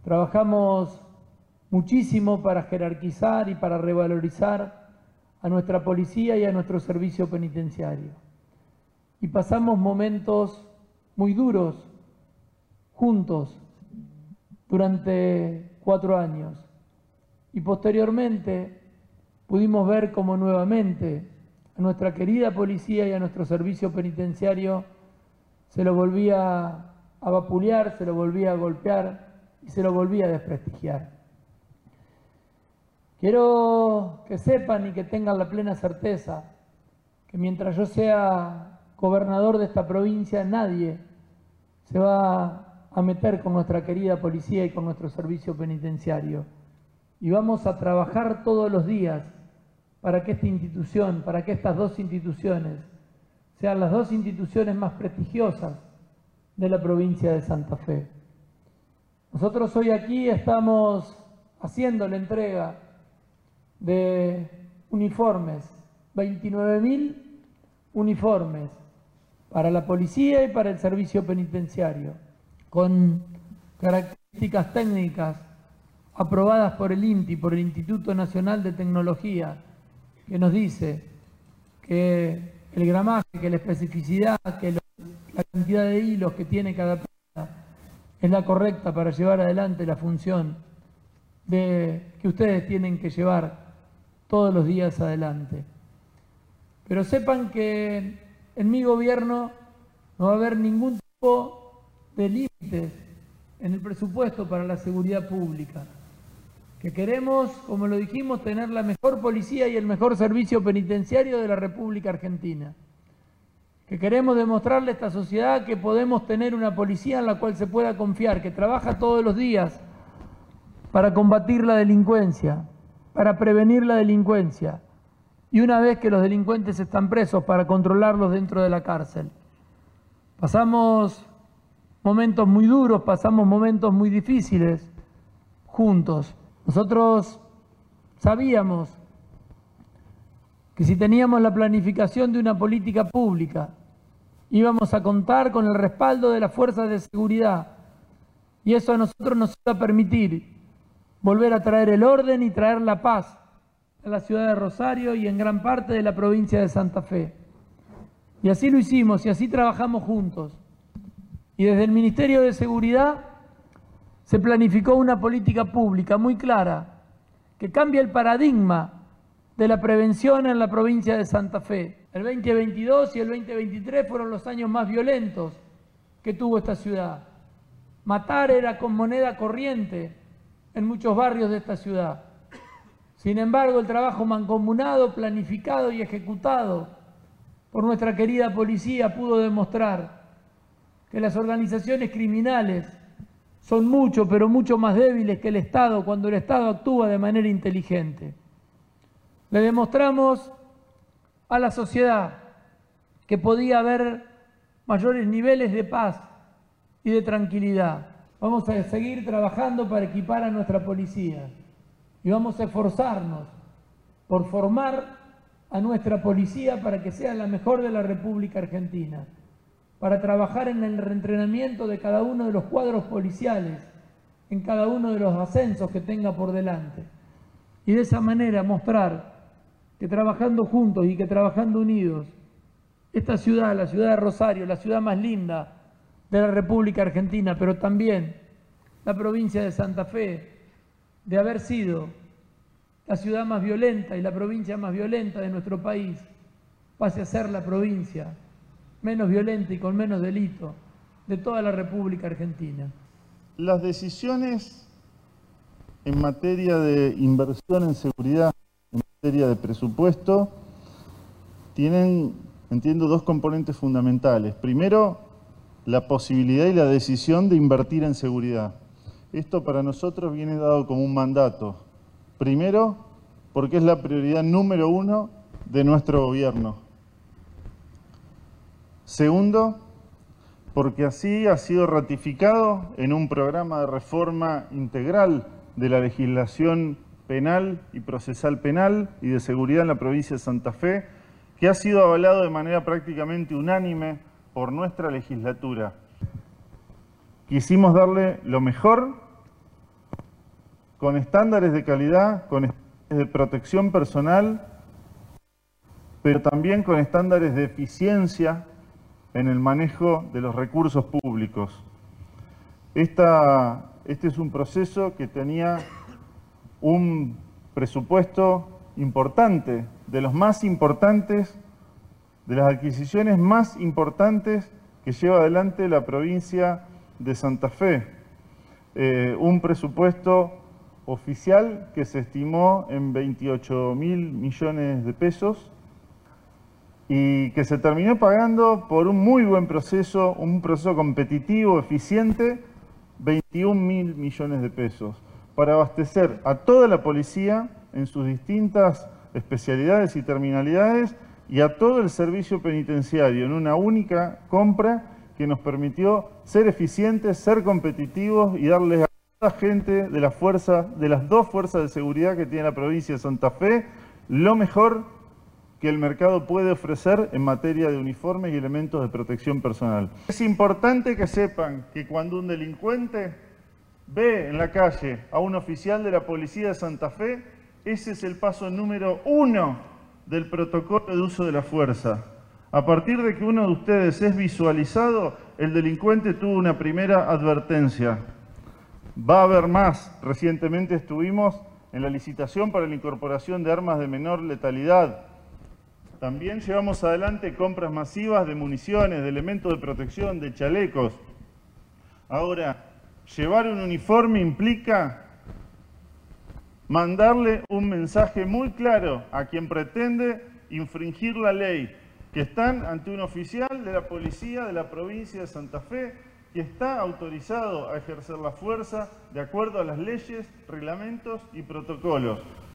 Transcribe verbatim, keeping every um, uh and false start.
Trabajamos muchísimo para jerarquizar y para revalorizar a nuestra policía y a nuestro servicio penitenciario. Y pasamos momentos muy duros juntos durante cuatro años. Y posteriormente pudimos ver cómo nuevamente a nuestra querida policía y a nuestro servicio penitenciario se lo volvía a vapulear, se lo volvía a golpear y se lo volvía a desprestigiar. Quiero que sepan y que tengan la plena certeza que mientras yo sea gobernador de esta provincia, nadie se va a meter con nuestra querida policía y con nuestro servicio penitenciario. Y vamos a trabajar todos los días para que esta institución, para que estas dos instituciones sean las dos instituciones más prestigiosas de la provincia de Santa Fe. Nosotros hoy aquí estamos haciendo la entrega de uniformes, veintinueve mil uniformes para la policía y para el servicio penitenciario, con características técnicas aprobadas por el I N T I, por el Instituto Nacional de Tecnología, que nos dice que el gramaje, que la especificidad, que lo, la cantidad de hilos que tiene cada pieza es la correcta para llevar adelante la función de, que ustedes tienen que llevar todos los días adelante. Pero sepan que en mi gobierno no va a haber ningún tipo de límites en el presupuesto para la seguridad pública. Que queremos, como lo dijimos, tener la mejor policía y el mejor servicio penitenciario de la República Argentina. Que queremos demostrarle a esta sociedad que podemos tener una policía en la cual se pueda confiar, que trabaja todos los días para combatir la delincuencia, para prevenir la delincuencia, y una vez que los delincuentes están presos, para controlarlos dentro de la cárcel. Pasamos momentos muy duros, pasamos momentos muy difíciles juntos. Nosotros sabíamos que si teníamos la planificación de una política pública, íbamos a contar con el respaldo de las fuerzas de seguridad, y eso a nosotros nos iba a permitir volver a traer el orden y traer la paz a la ciudad de Rosario y en gran parte de la provincia de Santa Fe. Y así lo hicimos y así trabajamos juntos. Y desde el Ministerio de Seguridad se planificó una política pública muy clara que cambia el paradigma de la prevención en la provincia de Santa Fe. El veinte veintidós y el veinte veintitrés fueron los años más violentos que tuvo esta ciudad. Matar era con moneda corriente en muchos barrios de esta ciudad. Sin embargo, el trabajo mancomunado, planificado y ejecutado por nuestra querida policía pudo demostrar que las organizaciones criminales son mucho, pero mucho más débiles que el Estado cuando el Estado actúa de manera inteligente. Le demostramos a la sociedad que podía haber mayores niveles de paz y de tranquilidad. Vamos a seguir trabajando para equipar a nuestra policía y vamos a esforzarnos por formar a nuestra policía para que sea la mejor de la República Argentina, para trabajar en el reentrenamiento de cada uno de los cuadros policiales, en cada uno de los ascensos que tenga por delante, y de esa manera mostrar que trabajando juntos y que trabajando unidos, esta ciudad, la ciudad de Rosario, la ciudad más linda de la República Argentina, pero también la provincia de Santa Fe, de haber sido la ciudad más violenta y la provincia más violenta de nuestro país, pase a ser la provincia menos violenta y con menos delito de toda la República Argentina. Las decisiones en materia de inversión en seguridad, en materia de presupuesto, tienen, entiendo, dos componentes fundamentales. Primero, la posibilidad y la decisión de invertir en seguridad. Esto para nosotros viene dado como un mandato. Primero, porque es la prioridad número uno de nuestro gobierno. Segundo, porque así ha sido ratificado en un programa de reforma integral de la legislación penal y procesal penal y de seguridad en la provincia de Santa Fe, que ha sido avalado de manera prácticamente unánime por nuestra legislatura. Quisimos darle lo mejor con estándares de calidad, con estándares de protección personal, pero también con estándares de eficiencia en el manejo de los recursos públicos. Esta, este es un proceso que tenía un presupuesto importante, de los más importantes, de las adquisiciones más importantes que lleva adelante la provincia de Santa Fe. Eh, un presupuesto oficial que se estimó en veintiocho mil millones de pesos y que se terminó pagando por un muy buen proceso, un proceso competitivo, eficiente, veintiún mil millones de pesos, para abastecer a toda la policía en sus distintas especialidades y terminalidades y a todo el servicio penitenciario en una única compra que nos permitió ser eficientes, ser competitivos y darles a toda la gente de, la fuerza, de las dos fuerzas de seguridad que tiene la provincia de Santa Fe lo mejor que el mercado puede ofrecer en materia de uniformes y elementos de protección personal. Es importante que sepan que cuando un delincuente ve en la calle a un oficial de la policía de Santa Fe, ese es el paso número uno del protocolo de uso de la fuerza. A partir de que uno de ustedes es visualizado, el delincuente tuvo una primera advertencia. Va a haber más. Recientemente estuvimos en la licitación para la incorporación de armas de menor letalidad. También llevamos adelante compras masivas de municiones, de elementos de protección, de chalecos. Ahora, llevar un uniforme implica mandarle un mensaje muy claro a quien pretende infringir la ley, que están ante un oficial de la policía de la provincia de Santa Fe que está autorizado a ejercer la fuerza de acuerdo a las leyes, reglamentos y protocolos.